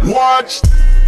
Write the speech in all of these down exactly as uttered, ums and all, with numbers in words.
Watch.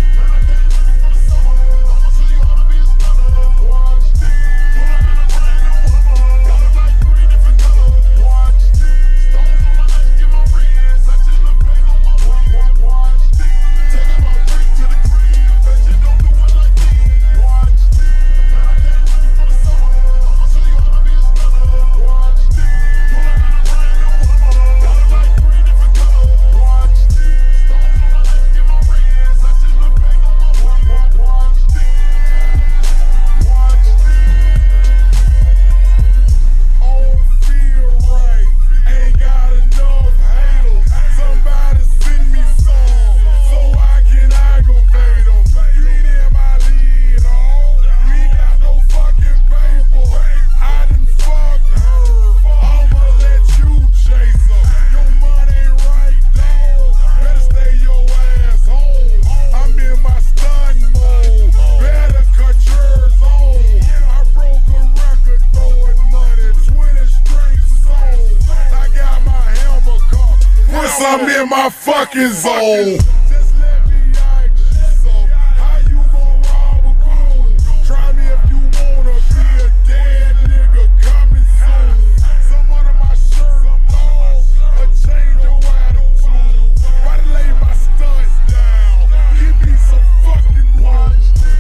I'm in my fucking zone. Just let me ask you some. How you gon' rob a goon? Try me if you wanna be a dead nigga coming soon. Someone on my shirt, dog, or change your attitude. Try to lay my stunts down. Give me some fucking watch.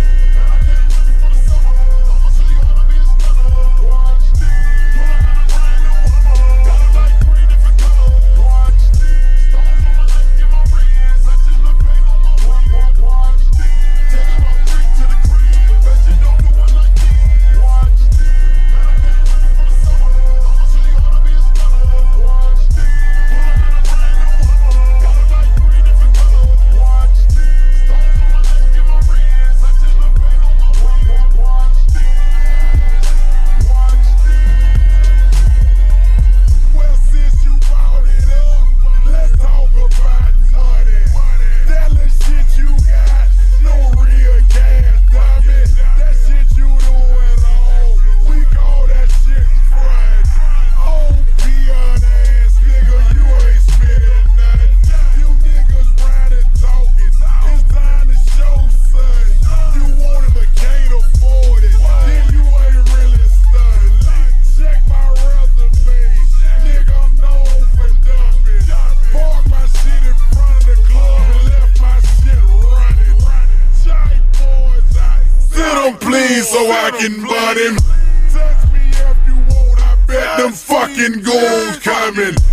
Please, so I can butt him. Touch me if you want, I bet Them fucking goons coming.